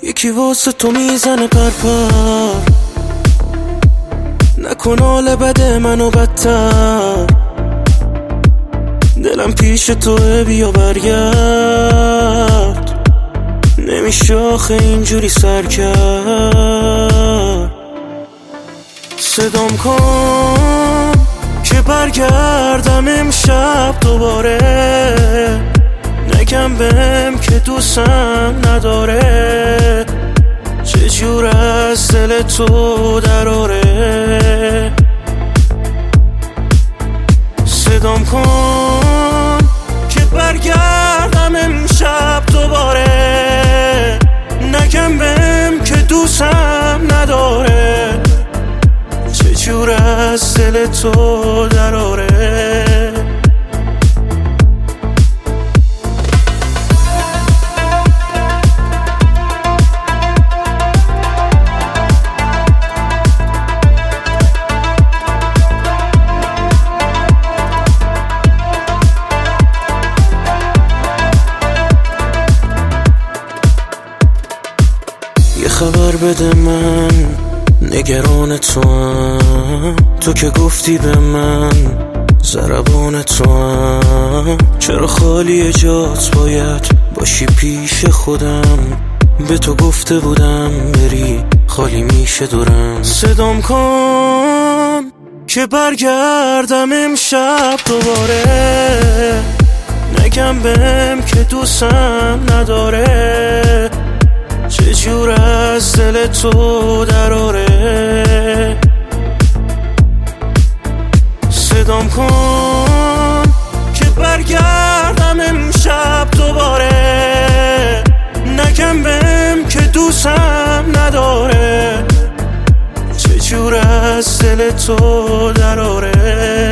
یکی واسه تو میزنه پرپر، نکن حال بده منو بدتر. دلم پیش توه بیا برگرد، نمیشه آخه اینجوری سر کرد. صدام کن که برگردم امشب دوباره، نگم بهم که دوستم نداره. چجور از دل تو دراره. صدام کن که برگردم امشب دوباره، نگم بهم که دوستم نداره. چجور از دل تو دراره. یه خبر بده من نگران توام، تو که گفتی به من ضربان توام. چرا خالی جات باید باشی پیش خودم، به تو گفته بودم بری خالی میشه دورم. صدام کن که برگردم امشب دوباره، نگم بهم که دوستم نداره. چجور از دل تو دراره. صدام کن که برگردم امشب دوباره، نگم بهم که دوستم نداره. چجور از دل تو دراره.